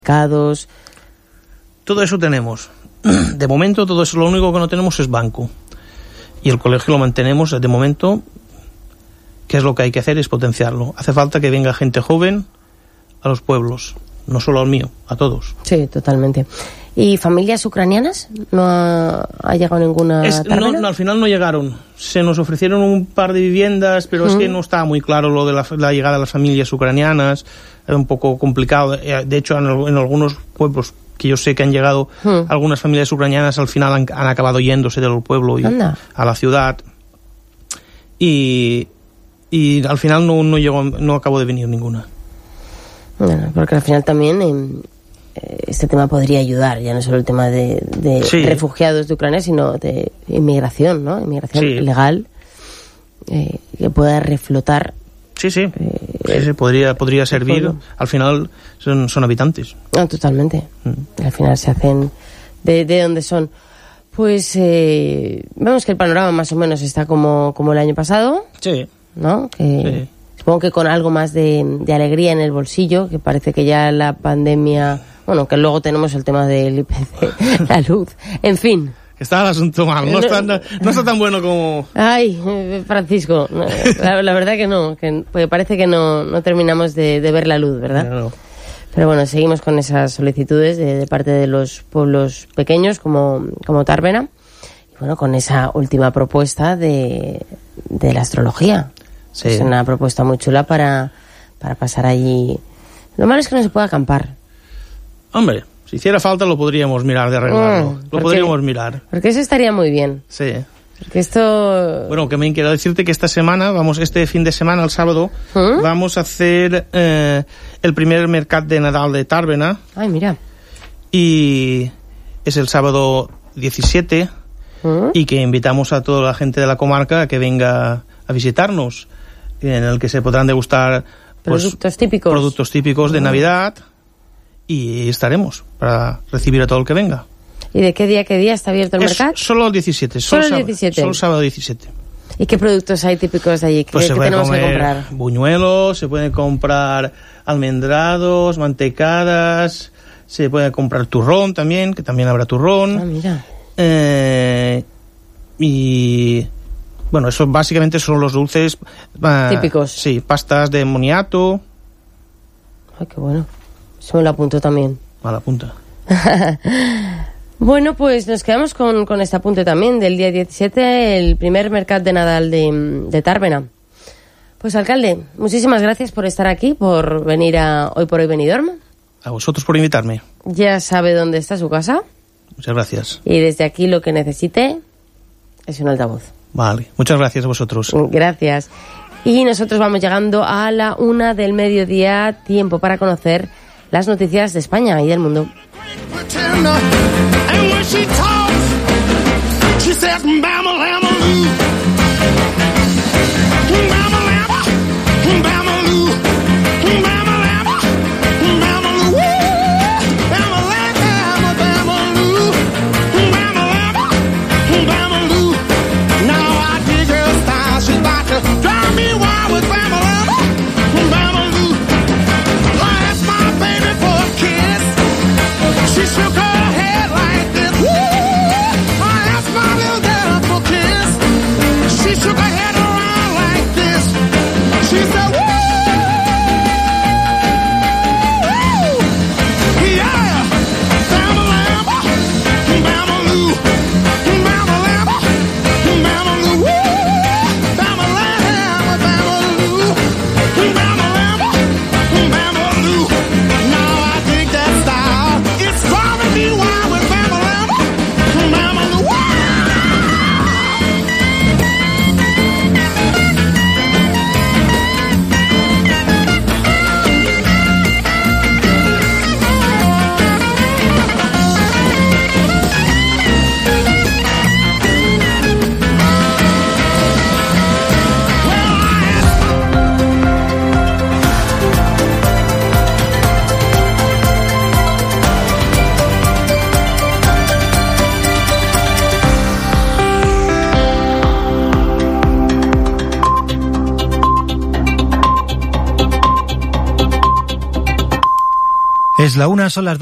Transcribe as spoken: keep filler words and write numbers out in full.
mercados. Todo eso tenemos. De momento todo eso, lo único que no tenemos es banco. Y el colegio lo mantenemos de momento. ¿Qué es lo que hay que hacer? Es potenciarlo. Hace falta que venga gente joven a los pueblos, no solo al mío, a todos. Sí, totalmente. ¿Y familias ucranianas? ¿No ha, ha llegado ninguna es, no, no, al final no llegaron. Se nos ofrecieron un par de viviendas, pero mm. es que no estaba muy claro lo de la, la llegada de las familias ucranianas. Era un poco complicado. De hecho, en, en algunos pueblos que yo sé que han llegado, mm. algunas familias ucranianas al final han, han acabado yéndose del pueblo y Anda. a la ciudad. Y, y al final no, no, llegó, no acabó de venir ninguna. Bueno, porque al final también eh, este tema podría ayudar, ya no solo el tema de, de sí. refugiados de Ucrania, sino de inmigración, ¿no? Inmigración sí. legal, eh, que pueda reflotar. Sí, sí, eh, sí, sí podría, podría servir. Pueblo. Al final son, son habitantes. No, totalmente. Mm. Al final se hacen de, de donde son. Pues eh, vemos que el panorama más o menos está como, como el año pasado. Sí. ¿No? Que... Sí. Supongo que con algo más de, de alegría en el bolsillo, que parece que ya la pandemia... Bueno, que luego tenemos el tema del I P C, la luz, en fin. Está el asunto mal, no está, no está tan bueno como... Ay, Francisco, la, la verdad que no, que pues parece que no, no terminamos de, de ver la luz, ¿verdad? No. Pero bueno, seguimos con esas solicitudes de, de parte de los pueblos pequeños como, como Tárvena, y bueno, con esa última propuesta de, de la astrología. Sí. Es una propuesta muy chula para, para pasar allí. Lo malo es que no se puede acampar. Hombre, si hiciera falta lo podríamos mirar de arreglarlo. Mm, lo porque, podríamos mirar. Porque eso estaría muy bien. Sí. Porque esto... Bueno, que me quiero decirte que esta semana, vamos, este fin de semana, el sábado, ¿Mm? vamos a hacer eh, el primer mercat de Nadal de Tárvena. Ay, mira. Y es el sábado diecisiete ¿Mm? y que invitamos a toda la gente de la comarca a que venga a visitarnos, en el que se podrán degustar pues, productos típicos productos típicos de uh-huh. Navidad, y estaremos para recibir a todo el que venga. ¿Y de qué día qué día está abierto el es mercado? Solo el diecisiete. Solo el diecisiete. Solo el sábado diecisiete. ¿Y qué productos hay típicos de allí? ¿Qué, pues se ¿qué puede tenemos comer que comprar? Buñuelos, se pueden comprar almendrados, mantecadas, se puede comprar turrón también, que también habrá turrón. Ah, mira. Eh, y... Bueno, eso básicamente son los dulces... Uh, típicos. Sí, pastas de moniato. Ay, qué bueno. Eso me lo apunto también. A la punta. Bueno, pues nos quedamos con, con este apunte también del día diecisiete, el primer mercat de Nadal de, de Tárvena. Pues, alcalde, muchísimas gracias por estar aquí, por venir a Hoy por Hoy Benidorm. A vosotros por invitarme. Ya sabe dónde está su casa. Muchas gracias. Y desde aquí lo que necesite es un altavoz. Vale, muchas gracias a vosotros. Gracias. Y nosotros vamos llegando a la una del mediodía, tiempo para conocer las noticias de España y del mundo. Es la una, son las dos.